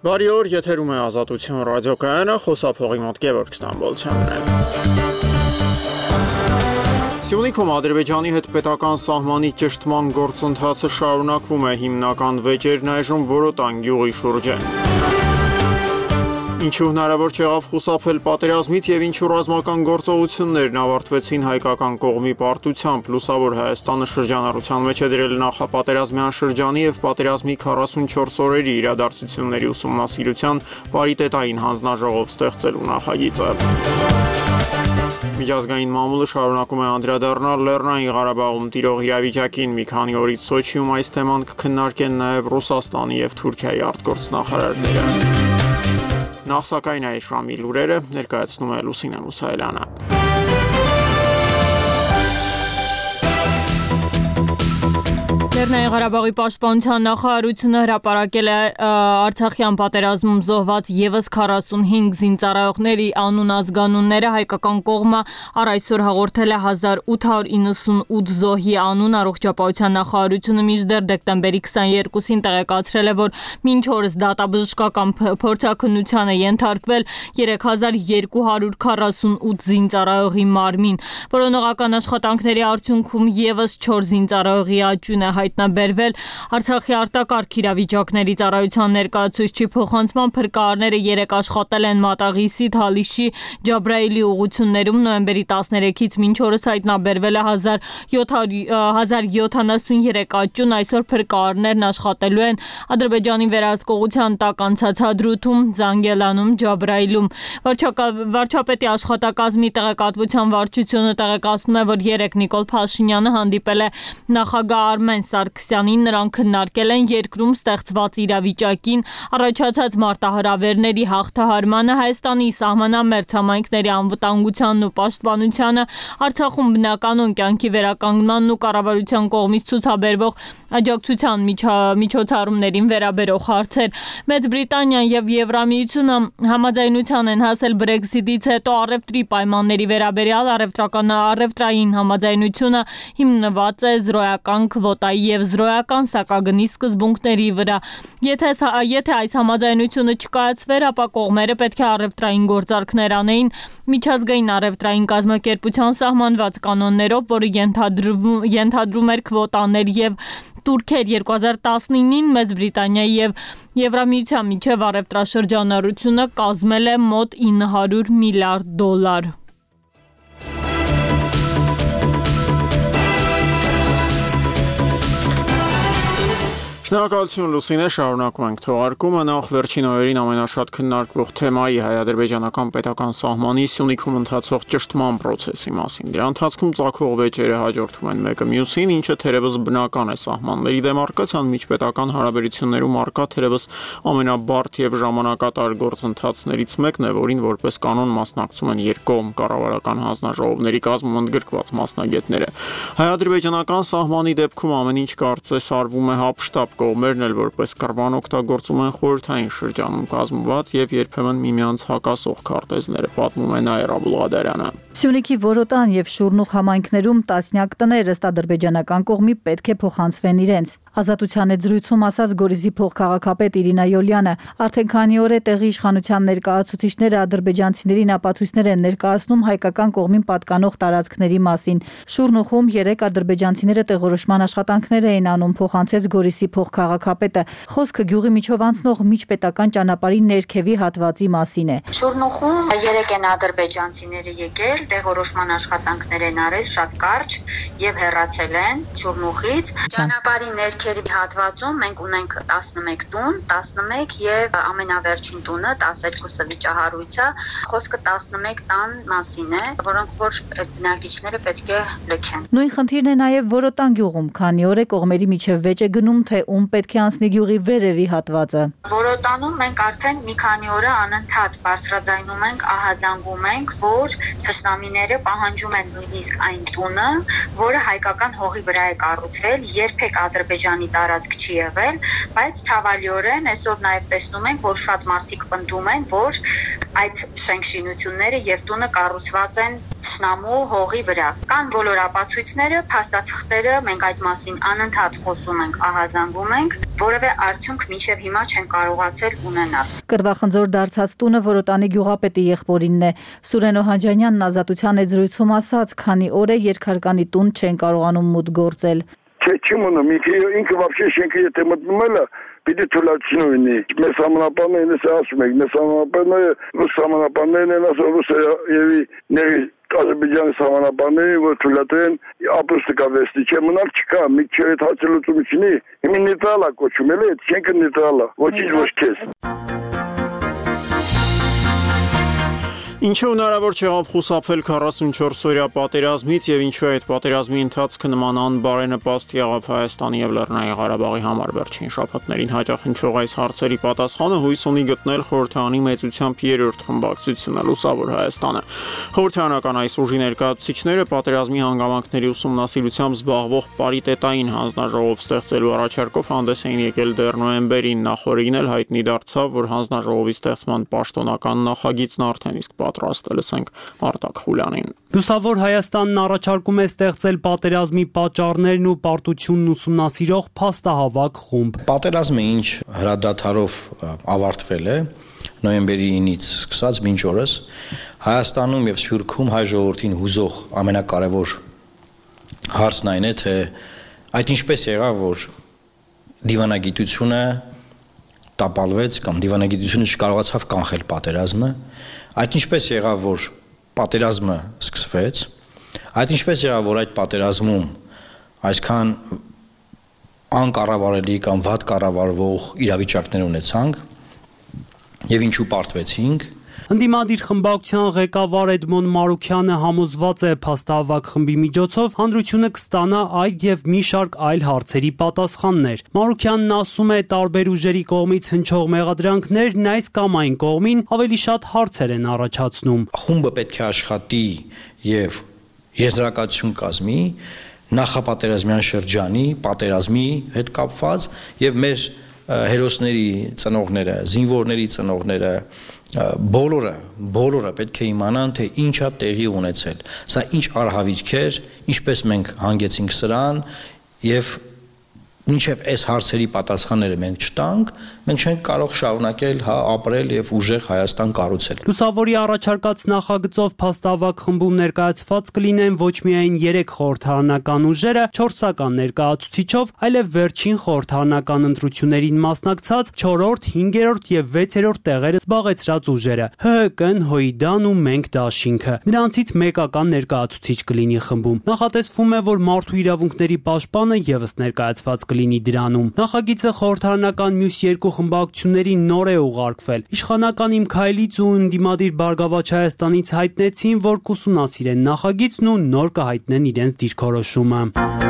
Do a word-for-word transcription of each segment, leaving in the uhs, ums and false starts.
Բարի օր, եթերում է Ազատություն ռադիոկայանը, խոսափողի մոտ Գևորգ Ստամբոլցյանն է։ Սյունիքում Ադրբեջանի հետ պետական սահմանի ճշտման գործընթացը շարունակվում է, հիմնական վեճերն այժմ Որոտան գյուղի շուրջ են։ Ինչու հնարավոր չեղավ խուսափել պատերազմից եւ ինչու ռազմական գործողություններն ավարտվեցին հայկական կողմի պարտությամբ, լուսավոր Հայաստանը շրջանառության մեջ է դրել նախապատերազմյան շրջանի եւ պատերազմի քառասունչորս օրերի իրադարձությունների ուսումնասիրության պարիտետային հանձնաժողով ստեղծելու նախագիծը։ Միջազգային մամուլը շարունակում է անդրադառնալ Լեռնային Ղարաբաղում տիրող իրավիճակին, մի քանի օրից Սոչիում այս թեման կքննարկեն նաեւ Ռուսաստանի եւ Թուրքիայի արտգործնախարարները։ Նախ սակայն այս ժամի լուրերը ներկայացնում է Լուսինե Մուսայելյանը։ Լեռնային Ղարաբաղի պաշտպանության նախարարությունը հրապարակել է Արցախյան պատերազմում զոհված ևս քառասունհինգ զինծառայողների անուն ազգանունները, հայկական կողմը առ այսօր հաղորդել է հազար ութ հարյուր իննսունութ զոհի անուն, առողջապահության նախարարությունը մինչդեռ դեկտեմբերի քսաներկուսին տեղեկացրել է, որ մինչ օրս դատաբժշկական փորձաքննության է ենթարկվել երեք հազար երկու հարյուր քառասունութ զինծառայողի մարմին։ Որոնողական աշխատանքների արդյունքում ևս չորս զինծառայողի աճուն է հայտնաբերվել։ Արցախի արտակարգ իրավիճակների ծառայության ներկայացուցչի փոխանցման փրկարարները երեկ աշխատել են Մատաղիսի, Թալիշի, Ջաբրայիլի ուղություններում, նոյեմբերի տասներեքից մինչ օրս հայտնաբերվել է հազար յոթանասունյուրեք աճուն, այսօր փրկարարներն աշխատելու են Ադրբեջանի վերահսկողության տակ անցած Հադրութում, Զանգելանում, Ջաբրայիլում։ Վարչապետի աշխատակազմի տեղեկատվության վարչությունը տեղեկացնում է, որ երեկ Նիկոլ Փաշինյանը հանդիպել է նախագահ Արմեն Սարգսյանին, նրանք քննարկել են երկրում ստեղծված իրավիճակին, առաջացած մարտահրավերների հաղթահարմանը, Հայաստանի սահմանամերձ համայնքների անվտանգությանն ու պաշտպանությանը, Արցախում բնականոն կյանքի վերականգնմանն ու կառավարության կողմից ցուցաբերվող աջակցության միջոցառումներին վերաբերող հարցեր։ Մեծ Բրիտանիան եւ Եվրամիությունը համաձայնության են հասել Բրեքզիտից հետո առևտրի պայմանների վերաբերյալ, առևտրական առևտրային համաձայնությունը հիմնված է զրոյական քվոտայի եւ զրոյական սակագնի սկզբունքների վրա։ Եթե եթե այս համաձայնությունը չկայացվեր, ապա կողմերը պետք է առևտրային գործարքներ անեին միջազգային առևտրային կազմակերպության սահմանված կանոններով, որը ենթադրում ենթադրում էր քվոտաներ եւ Տուրքեր երկու հազար տասնինին Մեծ Բրիտանիայի եւ Եվրամիության միջև առևտրաշրջանառությունը կազմել է մոտ ինը հարյուր միլիարդ դոլար։ Շնորհակալություն Լուսինե, շարունակում ենք թողարկումը, նախ վերջին օրերին ամենաշատ քննարկվող թեմայի հայ-ադրբեջանական պետական սահմանի Սյունիքում ընթացող ճշտման process-ի մասին։ Դրա ընթացքում ծագող վեճերը հաջորդում են մեկը մյուսին, ինչը թերևս բնական է սահմանների դեմարկացիան միջպետական հարաբերություններում առկա թերևս ամենաբարդ եւ ժամանակատար գործընթացներից մեկն է, որին որպես կանոն մասնակցում են երկկողմ կառավարական հանձնաժողովների կազմում ընդգրկված մասնագետները։ Հայ-ադրբեջանական սահմանի դեպքում ամեն ինչ կարծես արվում է հապշտապ, կողմերն էլ որպես կռվան օգտագործում են խորհրդային շրջանում կազմված եւ երբեմն միմյանց հակասող քարտեզները, պատմում է Նաիրա Բուլղադարյանը։ Սյունիքի Որոտան եւ Շուրնուղ համայնքներում տասնյակ տներ ըստ ադրբեջանական կողմի պետք է փոխանցվեն իրենց։ Ազատության հետ զրույցում ասաց Գորիսի փոխքաղաքապետ Իրինա Յոլյանը, արդեն քանի օր է տեղի իշխանության ներկայացուցիչները ադրբեջանցիներին ապացույցներ են ներկայացնում հայկական կողմին պատկանող տարածքների մասին։ Շուրնուղում երեք ադրբեջանցիները տեղորոշման աշխատանքներ էին անում, փոխանցեց Գորիսի փոխքաղաքապետը։ Խոսքը գյուղի միջով անցնող միջպետական ճանապարհի ներքևի հատվածի մասին է։ Շուրնուղում երեք են ադրբեջանցիները եկել, տեղորոշման աշխատանքներ են արել շատ կարճ եւ հեռացել են Շուրնուղից։ Ճանապարհի ներքևի հատվածում մենք ունենք տասնմեկ տուն, տասնմեկ եւ ամենավերջին տունը տասներկուսը վիճահարույց է։ Խոսքը տասնմեկ տան մասին է, որոնք որ այդ բնակիչները պետք է լքեն։ Նույն խնդիրն է նաեւ Որոտան գյուղում, քանի օր է կողմերի միջև վեճ է գնում, թե ում պետք է անցնի գյուղի վերևի հատվածը։ Որոտանում մենք արդեն մի քանի օր անընդհատ բարձրաձայնում ենք, ահազանգում ենք, որ թշնամիները պահանջում են նույնիսկ այն տունը, որը հայկական հողի վրա է կառուցվել, երբեք Ադրբեջան Իրանի տարածք չի եղել, բայց ցավալիորեն այսօր նաև տեսնում ենք, որ շատ մարդիկ պնդում են, որ այդ շենքշինությունները եւ տունը կառուցված են Շնամու հողի վրա։ Կան բոլոր ապացույցները, փաստաթղթերը, մենք այդ մասին անընդհատ խոսում ենք, ահազանգում ենք, որևէ արդյունք մինչև հիմա չեն կարողացել ունենալ։ Կրվախնձոր դարձած տունը Որոտանի գյուղապետի եղբորինն է։ Սուրեն Օհանջանյանն Ազատության հետ զրույցում ասաց, քանի օր է երկհարկանի տուն չեն կարողանում մուտք գործել։ Չէ, չեմ ունում, ինքը вообще շենքը եթե մտնում է, պիտի թույլատնի։ Մեր համանապաններն էս ասում եք, մեր համանապանները, ռուս համանապաններն են ասում, ռուսերևի ների Ադրբեջանի համանապանները, որ թույլատրեն ապրուստը կավեստի, չէ, մնալ չկա, մի քիչ այդ հարցը լուծում չունի, հիմա նեյտրալ է կոչում, էլի, այդ շենքը նեյտրալ է, ոչինչ ոչ քեզ։ Ինչու հնարավոր չեղավ խուսափել քառասունչորս-օրյա պատերազմից եւ ինչու այդ պատերազմի ընթացքը նման անբարենպաստ եղավ Հայաստանի եւ Լեռնային Ղարաբաղի համար վերջին շաբաթներին հաջախնչող այս հարցերի պատասխանը հույս ունի գտնել խորհրդարանի մեծությամբ երրորդ խմբակցությունը Լուսավոր Հայաստանը։ Խորհրդարանական այս ուժի ներկայացուցիչները պատերազմի հանգամանքների ուսումնասիրությամբ զբաղվող պարիտետային հանձնաժողով ստեղծելու առաջարկով հանդես էին եկել դեռ նոյեմբերին, նախորդին էլ հայտնի դարձավ, որ հանձնաժողովի ստեղծման պաշտոնական նախագիծն արդեն իսկ պատրաստել ենք Արտակ Խուլյանին։ Լուսավոր Հայաստանն առաջարկում է ստեղծել պատերազմի պատճառներն ու պարտությունն ուսումնասիրող փաստահավաք խումբ։ Պատերազմը ինչ հրադադարով ավարտվել է նոյեմբերի ինից սկսած մինչ օրս Հայաստանում եւ Սփյուռքում հայ ժողովրդին հուզող ամենակարևոր հարցն այն է, թե այդ ինչպես եղավ, որ դիվանագիտությունը տապալվեց կամ դիվանագիտությունը չկարողացավ կանխել պատերազմը, այդ ինչպես եղավ, որ պատերազմը սկսվեց, այդ ինչպես եղավ, որ այդ պատերազմում այսքան անկառավարելի կամ վատ կառավարվող իրավիճակներ ունեցանք եւ ինչու պարտվեցինք։ Ընդդիմադիր խմբակցության ղեկավար Էդմոն Մարուքյանը համոզված է փաստահավաք խմբի միջոցով հանրությունը կստանա այդ եւ մի շարք այլ հարցերի պատասխաններ։ Մարուքյանն ասում է, տարբեր ուժերի կողմից հնչող մեղադրանքներն այս կամ այն կողմին ավելի շատ հարցեր են առաջացնում։ Խումբը պետք է աշխատի եւ եզրակացություն կազմի նախապատերազմյան շրջանի պատերազմի հետ կապված եւ մեր հերոսների ծնողները, զինվորների ծնողները բոլորը, բոլորը պետք է իմանան, թե ինչա տեղի ունեցել։ Սա ինչ արհավիրք էր, ինչպես մենք հանգեցինք սրան եւ մինչև այս հարցերի պատասխանները մենք չտանք, մենք չենք կարող շարունակել հա ապրել եւ ուժեղ Հայաստան կառուցել։ Լուսավորի առաջարկած նախագծով փաստահավաք խմբում ներկայացված կլինեն ոչ միայն երեք խորհրդարանական ուժերը, չորսական ներկայացուցիչով, այլև վերջին խորհրդարանական ընտրություններին մասնակցած չորրորդ, հինգերորդ եւ վեցերորդ տեղերը զբաղեցրած ուժերը՝ ՀՀԿ-ն, ՀՅԴ-ն ու Մենք դաշինքը։ Նրանցից մեկական ներկայացուցիչ կլինի խմբում։ Նախատեսվում է, որ մարդու իրավունքների պաշտպանը եւս ներկայացված կլինի դրանում։ Նախագիծը խորհրդարանական մյուս երկու խմբակցություններին նոր է ուղարկվել։ Իշխանական Իմ Քայլից ու ընդդիմադիր Բարգավաճ Հայաստանից հայտնեցին, որ կուսումնասիրեն նախագիծն ու նոր կհայտնեն իրենց դիրքորոշումը։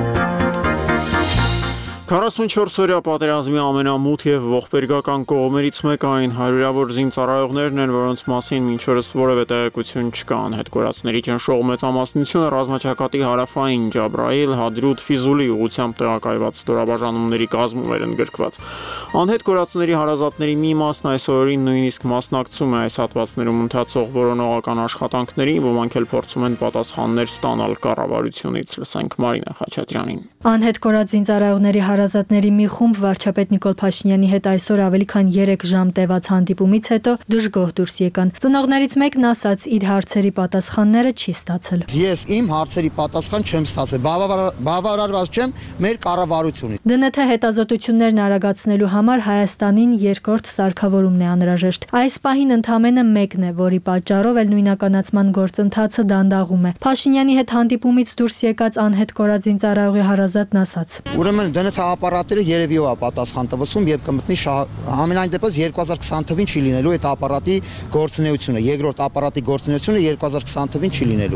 քառասունչորս-օրյա պատերազմի ամենամութ եւ ողբերգական կողմերից մեկը այն հարյուրավոր զինծառայողներն են, որոնց մասին մինչ օրս որևէ տեղեկություն չկա։ Անհետգորածների ճնշող մեծամասնությունը ռազմաճակատի հարավային Ջաբրայիլ, Հադրութ, Ֆիզուլի ուղղությամբ տեղակայված ստորաբաժանումների կազմում էր ընդգրկված։ Անհետգորածների հարազատների մի մասն այս օրերին նույնիսկ մասնակցում է այս հատվածներում ընթացող որոնողական աշխատանքներին, ոմանք էլ փորձում են պատասխաններ ստանալ կառավարությունից։ Լսենք Մարինա Խաչատրյանին։ Անհետգորած զինծառայողների հարազատների մի խումբ վարչապետ Նիկոլ Փաշինյանի հետ այսօր ավելի քան երեք ժամ տևած հանդիպումից հետո դժգոհ դուրս եկան։ Ծնողներից մեկն ասաց, իր հարցերի պատասխանները չի ստացել։ Ես իմ հարցերի պատասխան չեմ ստացել, բավարարված չեմ մեր կառավարությունից։ ԴՆԹ հետազոտություններն արագացնելու համար Հայաստանին երկրորդ սարքավորումն է անհրաժեշտ։ Այս պահին ընդամենը մեկն է, որի պատճառով էլ նույնականացման գործընթացը դանդաղում է։ Փաշինյանի հետ հանդիպումից դուրս եկած անհետգորած զինծառայողի հարազատն ասաց. Ուրեմն ԴՆԹ ապարատները երևի ո պատասխան տվսում եւ կմտնի ամենայն դեպս երկու հազար քսան թվին չի լինելու այդ ապարատի գործունեությունը, երկրորդ ապարատի գործունեությունը երկու հազար քսան թվին չի լինելու։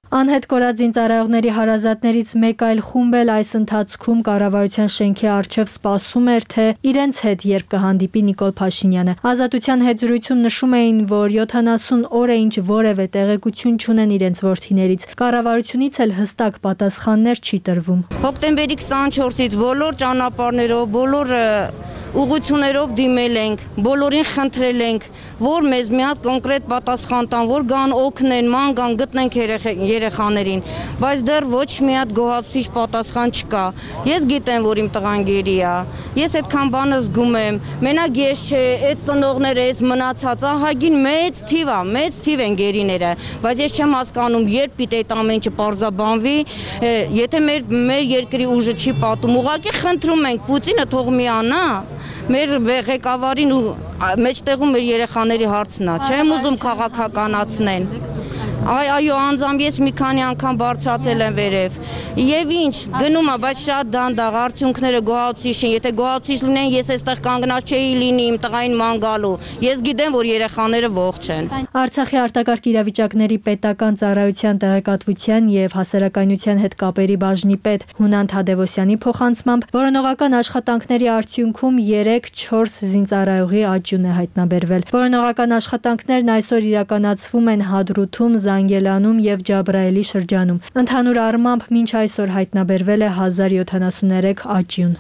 Անհետ կորած զինծառայողների հարազատներից մեկ այլ խումբ էլ այս ընթացքում կառավարության շենքի առջև սպասում էր, թե իրենց հետ երբ կհանդիպի Նիկոլ Փաշինյանը։ Ազատության հետ զրույցում նշում էին, որ յոթանասուն օր է ինչ որևէ տեղեկություն չունեն իրենց որդիներից։ Կառավարությունից էլ հստակ պատասխաններ չի տրվում։ Հոկտեմբերի քսանչորսից բոլոր ճանապարհներով, բոլոր ուղղություններով դիմել ենք, բոլորին խնդրել ենք, որ մեզ մի հատ կոնկրետ պատասխան տան, որ գան օգնեն, ման գան, գտնենք երեխաներին, բայց դեռ ոչ մի հատ գոհացուցիչ պատասխան չկա։ Ես գիտեմ, որ իմ տղան գերի է, ես այդքան բանը զգում եմ, մենակ ես չէ, այդ ծնողները, այս մնացած ահագին մեծ թիվ է, մեծ թիվ են գերիները, բայց ես չեմ հասկանում, երբ պիտի այդ ամեն ինչը պարզաբանվի, եթե մեր մեր երկրի ուժը չի պատում, ուղղակի խնդրում ենք Պուտինը թող միանա, մեր ղեկավարին ու մեջտեղում մեր երեխաների հարցն է, չեմ ուզում քաղաքականացնեն։ Այ այո, անձամբ ես մի քանի անգամ բարձրացել եմ վերև։ Եվ ինչ, գնում է, բայց շատ դանդաղ, արդյունքները գոհացուցիչ են, եթե գոհացուցիչ լինեն, ես այստեղ կանգնած չէի լինի իմ տղային ման գալու։ Ես գիտեմ, որ երեխաները ողջ են։ Արցախի արտակարգ իրավիճակների պետական ծառայության տեղեկատվության եւ հասարակայնության հետ կապերի բաժնի պետ Հունան Թադևոսյանի փոխանցմամբ որոնողական աշխատանքների արդյունքում երեք չորս զինծառայողի աճյուն է հայտնաբերվել։ Որոնողական աշխատանքներն այսօր իրականացվում են Հադրութում, Զանգելանում եւ Ջաբրայելի շրջանում։ Ընդհանուր առմամբ մինչ այսօր հայտնաբերվել է հազար յոթանասուններեք աճյուն։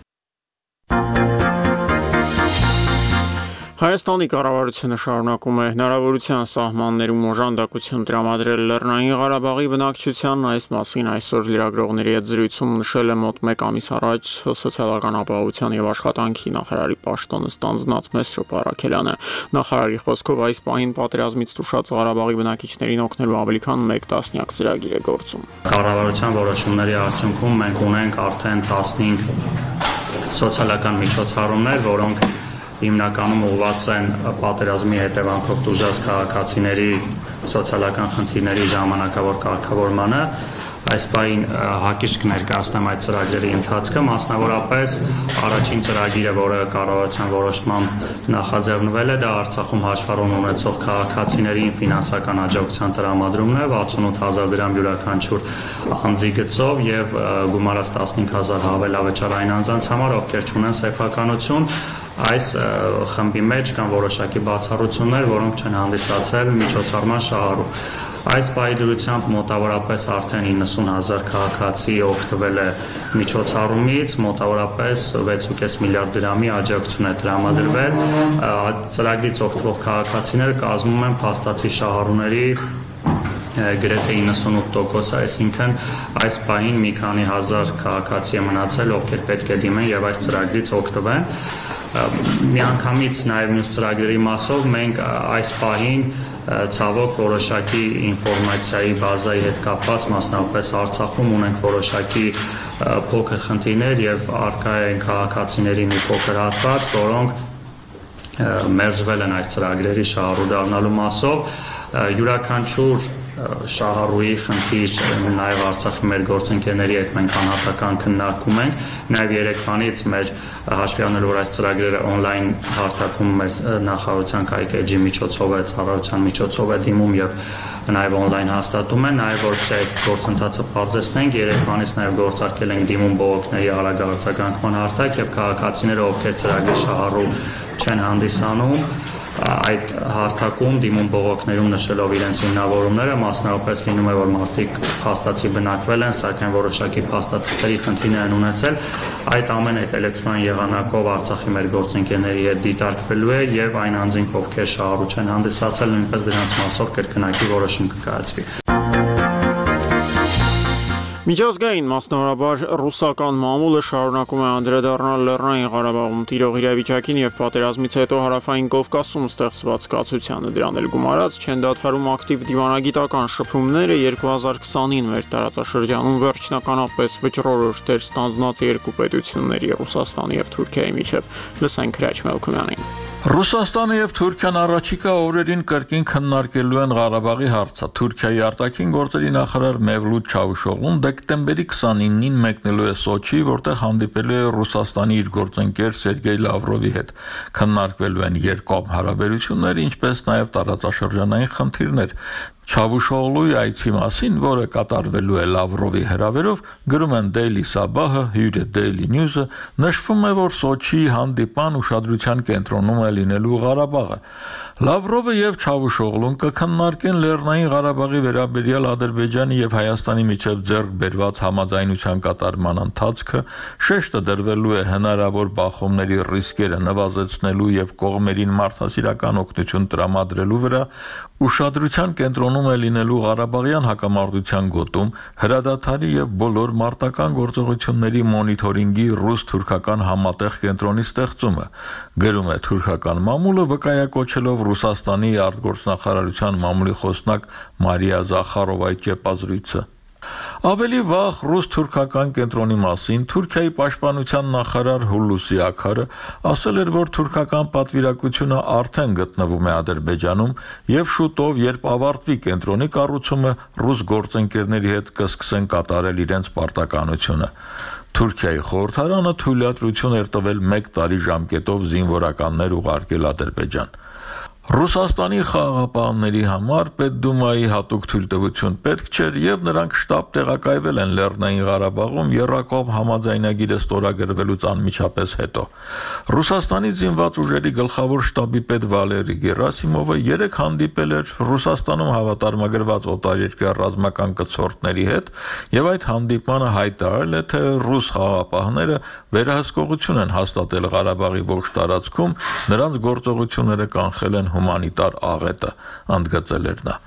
Հայաստանի կառավարությունը շարունակում է հնարավորության սահմաններում օժանդակություն տրամադրել Լեռնային Ղարաբաղի բնակչությանն, այս մասին այսօր լրագրողների հետ զրույցում նշել է մոտ մեկ ամիս առաջ սոցիալական ապահովության եւ աշխատանքի նախարարի պաշտոնը ստանձնած Մեսրոպ Արաքելյանը։ Նախարարի խոսքով այս պահին պատերազմից տուժած Ղարաբաղի բնակիչներին օգնելու ավելի քան մեկ տասնյակ ծրագիր է գործում։ Կառավարության որոշումների արդյունքում մենք ունենք արդեն տասնհինգ սոցիալական միջոցառումներ, որոնք հիմնականում ուղղված են պատերազմի հետևանքով տուժած քաղաքացիների սոցիալական խնդիրների ժամանակավոր կարգավորմանը։ Այս պահին հակիրճ կներկայացնեմ այդ ծրագրերի ընթացքը, մասնավորապես առաջին ծրագիրը, որը կառավարության որոշմամբ նախաձեռնվել է, դա Արցախում հաշվառում ունեցող քաղաքացիներին ֆինանսական աջակցության տրամադրումն է, վաթսունութ հազար դրամ յուրաքանչյուր անձի գծով եւ գումարած տասնհինգ հազար հավելավճարային անձանց համար, ովքեր չունեն սեփականություն։ Այս խմբի մեջ կան որոշակի բացառություններ, որոնք չեն հանդիսացել միջոցառման շահառու։ Այս պայդրությամբ մոտավորապես արդեն իննսուն հազար քաղաքացի օգտվել է միջոցառումից, մոտավորապես վեց ու կես միլիարդ դրամի աջակցություն է տրամադրվել։ Ծրագրից օգտվող քաղաքացիները կազմում են փաստացի շահառուների գրեթե իննսունութ տոկոսը, այսինքն այս պահին մի քանի հազար քաղաքացի է մնացել, ովքեր պետք է դիմեն եւ այս ծրագրից օգտվեն։ Միանգամից նաև մյուս ծրագրերի մասով մենք այս պահին ցավոք որոշակի ինֆորմացիայի բազայի հետ կապված, մասնավորապես Արցախում ունենք որոշակի փոքր խնդիրներ եւ առկա են քաղաքացիների մի փոքր հատված, որոնք մերժվել են այս ծրագրերի շահառու դառնալու մասով։ Յուրաքանչյուր շահառուի խնդիր նաև Արցախի մեր գործընկերների հետ մենք անհատական քննարկում ենք, նաև երեկվանից մեր հաշվի առնելով որ այս ծրագրերը on-line հարթակում մեր նախարարության կայքեջի միջոցով է, ծառայության միջոցով է դիմում եւ նաև on-line հաստատում են, նաև որպես այդ գործընթացը բարձրացնենք, երեկվանից նաև գործարկել ենք դիմում բողոքների արագ արձագանքման հարթակ եւ քաղաքացիները, ովքեր ծրագրի շահառու չեն հանդիսանում, այդ հարթակում դիմում բողոքներում նշելով իրենց հիմնավորումները, մասնավորապես լինում է, որ մարդիկ փաստացի բնակվել են, սակայն որոշակի փաստաթղթերի խնդիրներ են ունեցել, այդ ամեն այդ էլեկտրոնային եղանակով Արցախի մեր գործընկերների հետ դիտարկվելու է եւ այն անձինք, ովքեր շահառու չեն հանդիսացել, նույնպես դրանց մասով կրկնակի որոշում կկայացվի։ Միջազգային մասնավորաբար ռուսական մամուլը շարունակում է անդրադառնալ Լեռնային Ղարաբաղում տիրող իրավիճակին եւ պատերազմից հետո հարավային Կովկասում ստեղծված կացությանը, դրան էլ գումարած չեն դադարում ակտիվ դիվանագիտական շփումները երկու հազար քսանին մեր տարածաշրջանում վերջնականապես վճռորոշ դեր ստանձնած երկու պետությունների Ռուսաստանի եւ Թուրքիայի միջև։ Լսենք Քրաչ Մելքումյանին։ Ռուսաստանը եւ Թուրքիան առաջիկա օրերին կրկին քննարկելու են Ղարաբաղի հարցը։ Թուրքիայի արտաքին գործերի նախարար Մևլութ Չավուշօղլուն դեկտեմբերի քսանինին մեկնելու է Սոչի, որտեղ հանդիպելու է Ռուսաստանի իր գործընկեր Սերգեյ Լավրովի հետ։ Քննարկվելու են երկկողմ հարաբերություններ, ինչպես նաեւ տարածաշրջանային խնդիրներ։ Չավուշօղլուի այցի մասին, որը կատարվելու է Լավրովի հրավերով, գրում են Daily Sabah-ը, հյուրը Daily News-ը, նշվում է, որ Սոչիի հանդիպան ուշադրության կենտրոնում է լինելու Ղարաբաղը։ Լավրովը եւ Չավուշօղլուն կքննարկեն Լեռնային Ղարաբաղի վերաբերյալ Ադրբեջանի եւ Հայաստանի միջև ձեռք բերված համաձայնության կատարման ընթացքը, շեշտը դրվելու է հնարավոր բախումների ռիսկերը նվազեցնելու եւ կողմերին մարդասիրական օգնություն տրամադրելու վրա, ուշադրության կենտրոնում է լինելու Ղարաբաղյան հակամարտության գոտում, հրադադարի եւ բոլոր մարտական գործողությունների մոնիթորինգի ռուս-թուրքական համատեղ կենտրոնի ստեղծումը, գրում է թուրքական մամուլը, վկայակոչելով Ռուսաստանի արտգործնախարարության մամուլի խոսնակ Մարիա Զախարովայի ճեպազրույցը։ Ավելի վաղ ռուս-թուրքական կենտրոնի մասին Թուրքիայի պաշտպանության նախարար Հուլուսի Աքարը ասել էր, որ թուրքական պատվիրակությունը արդեն գտնվում է Ադրբեջանում եւ շուտով, երբ ավարտվի կենտրոնի կառուցումը, ռուս գործընկերների հետ կսկսեն կատարել իրենց պարտականությունը։ Թուրքիայի խորհրդարանը թույլատրություն էր տվել մեկ տարի ժամկետով զինվորականներ ուղարկել Ադրբեջան։ Ռուսաստանի խաղաղապահների համար Պետդումայի հատուկ թույլտվություն պետք չէր եւ նրանք շտապ տեղակայվել են Լեռնային Ղարաբաղում Եռակողմ համաձայնագիրը ստորագրվելուց անմիջապես հետո։ Ռուսաստանի զինված ուժերի գլխավոր շտաբի պետ Վալերի Գերասիմովը երեք հանդիպել էր Ռուսաստանում հավատարմագրված օտարերկրյա ռազմական կցորդների հետ եւ այդ հանդիպմանը հայտարարել է, թե ռուս խաղաղապահները վերահսկողություն են հաստատել Ղարաբաղի ողջ տարածքում, նրանց գործողությունները կանխել են հումանիտար աղետը, ընդգծել էր նա։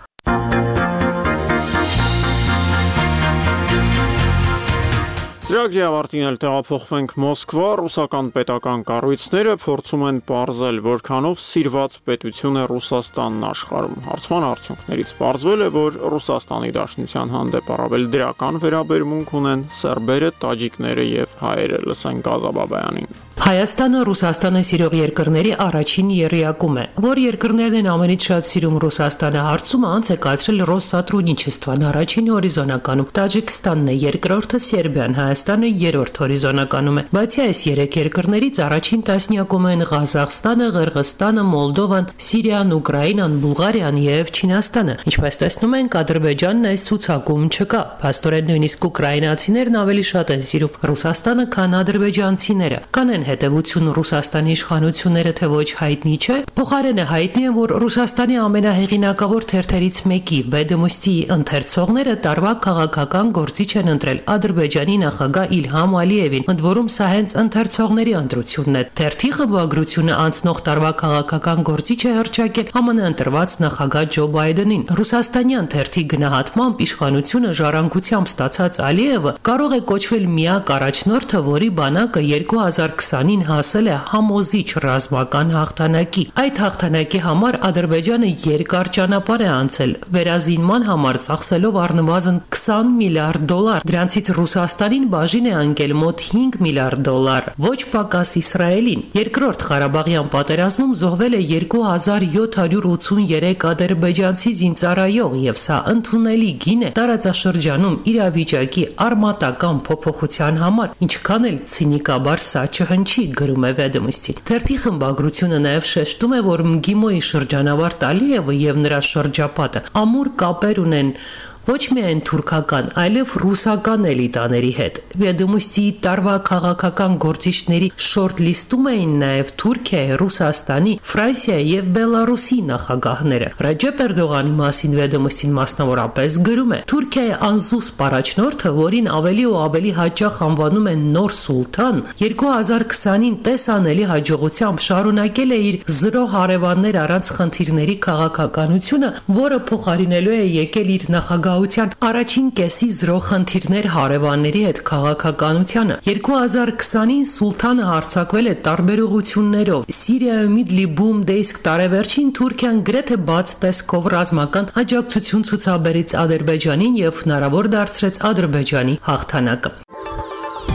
Ծրագրի ավարտին էլ տեղափոխվենք Մոսկվա, ռուսական պետական կառույցները փորձում են պարզել, որքանով սիրված պետություն է Ռուսաստանն աշխարհում։ Հարցման արդյունքներից պարզվել է, որ Ռուսաստանի Դաշնության հանդեպ առավել դրական վերաբերմունք ունեն սերբերը, տաջիկները եւ հայերը, լսենք Ղազաբաբյանին։ Հայաստանը Ռուսաստանը սիրող երկրների առաջին եռյակում է, որ երկրներն են ամենից շատ սիրում Ռուսաստանը հարցումը անց է կացրել Ռոսսատրուդնիչեստվան առաջին հորիզոնականում, Տաջիկստանն է երկրորդը, Սերբիան, Հայաստանը երրորդ հորիզոնականում է, բացի այս երեք երկրներից առաջին տասնյակում են Ղազախստանը, Ղրղստանը, Մոլդովան, Սիրիան, Ուկրաինան, Բուլղարիան եւ Չինաստանը։ Ինչպես տեսնում ենք, Ադրբեջանն այս ցուցակում չկա, փաստորեն նույնիսկ ուկրաինացիներն ավելի շատ են սիրում Ռուսաստանը, քան ադրբեջանցիները։ Կանեն հետևություն Ռուսաստանի իշխանությունները թե ոչ հայտնի չէ, փոխարեն է հայտնի է, որ Ռուսաստանի ամենահեղինակավոր թերթերից մեկի Վեդոմոստի ընթերցողները տարվա քաղաքական գործիչ են ընտրել Ադրբեջանի նախագահ Իլհամ Ալիևին, ընդ որում սա հենց ընթերցողների ընտրությունն է։ Թերթի խմբագրությունը անցնող տարվա քաղաքական գործիչ է հռչակել ԱՄՆ ընտրված նախագահ Ջո Բայդենին։ Ռուսաստանյան թերթի գնահատմամբ իշխանությունը ժառանգությամբ ստացած Ալիևը կարող է կոչվել միակ առաջնորդը, որի բանակը երկու հազար քսանին հասել է համոզիչ ռազմական հաղթանակի։ Այդ հաղթանակի համար Ադրբեջանը երկար ճանապարհ է անցել, վերազինման համար ծախսելով առնվազն քսան միլիարդ դոլար, դրանցից Ռուսաստանին բաժին է անկել մոտ հինգ միլիարդ դոլար, ոչ պակաս Իսրայելին։ Երկրորդ Ղարաբաղյան պատերազմում զոհվել է երկու հազար յոթ հարյուր ութսուներեք ադրբեջանցի զինծառայող եւ սա ընդունելի գին է տարածաշրջանում իրավիճակի արմատական փոփոխության համար, ինչքան էլ ցինիկաբար սա չհնչի, գրում է Վեդոմոստին։ Թերթի խմբագրությունը նաև շեշտում է, որ ՄԳԻՄՈ-ի շրջանավարտ Ալիևը եւ նրա շրջապատը ամուր կապեր ունեն ոչ միայն թուրքական, այլև ռուսական էլիտաների հետ։ Վեդոմոստիի տարվա քաղաքական գործիչների շորթ-լիստում էին նաև Թուրքիայի, Ռուսաստանի, Ֆրանսիայի եւ Բելարուսի նախագահները։ Ռեջեփ Էրդողանի մասին Վեդոմոստին մասնավորապես գրում է. Թուրքիայի անզուսպ առաջնորդը, որին ավելի ու ավելի հաճախ անվանում են նոր սուլթան, երկու հազար քսանին տեսանելի հաջողությամբ շարունակել է իր զրո հարևաններ առանց խնդիրների քաղաքականությունը, որը փոխարինելու է եկել իր նախագահ առաջին կեսի զրո խնդիրներ հարևանների հետ քաղաքականությանը։ երկու հազար քսանին սուլթանը հարձակվել է տարբեր ուղղություններով։ Սիրիայում Իդլիբում դեսկ տարեվերջին Թուրքիան գրեթե բաց տեսքով ռազմական աջակցություն ցուցաբերեց Ադրբեջանին եւ հնարավոր դարձրեց Ադրբեջանի հաղթանակը։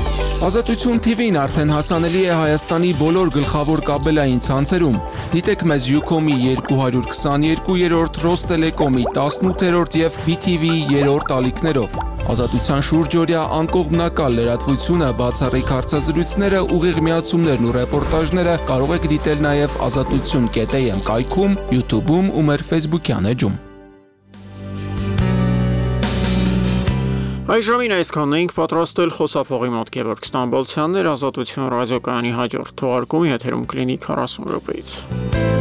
Ազատություն T V-ն արդեն հասանելի է Հայաստանի բոլոր գլխավոր կաբելային ցանցերում։ Դիտեք մեզ Ucom-ի երկու հարյուր քսաներկուերորդ, Ռոստելեկոմի տասնութերորդ եւ B T V-ի երրորդ ալիքներով։ Ազատության շուրջօրյա անկողմնակալ լրատվությունը, բացառիկ հարցազրույցները, ուղիղ միացումներն ու ռեպորտաժները կարող եք դիտել նաև ազատություն կետ A M կայքում, YouTube-ում ու մեր Facebook-յան էջում։ Այժմին այսքանն էինք պատրաստել խոսափողի մոտ Գևորգ Ստամբոլցյանն էր, Ազատություն ռադիոկայանի հաջորդ թողարկումի եթերում կլինի քառասուն րոպեից։